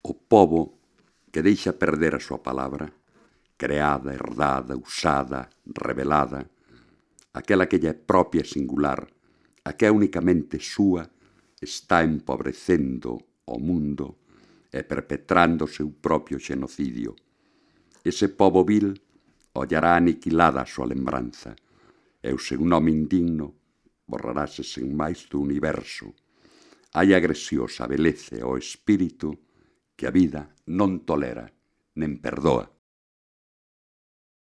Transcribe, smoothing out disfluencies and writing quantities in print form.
O pobo que deixa perder a súa palabra, creada, herdada, usada, revelada, aquela que lle é propia e singular, a que é unicamente súa, está empobrecendo o mundo e perpetrando o seu propio xenocidio. Ese pobo vil ollará aniquilada a súa lembranza, e o seu nome indigno borrarase sen máis do universo. Hai agresións a beleza e ao espírito que a vida non tolera nen perdoa.